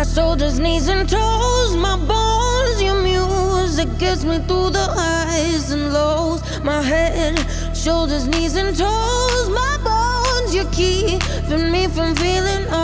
shoulders, knees and toes, my bones, your music gets me through the highs and lows. My head, shoulders, knees and toes, my bones, you're keeping me from feeling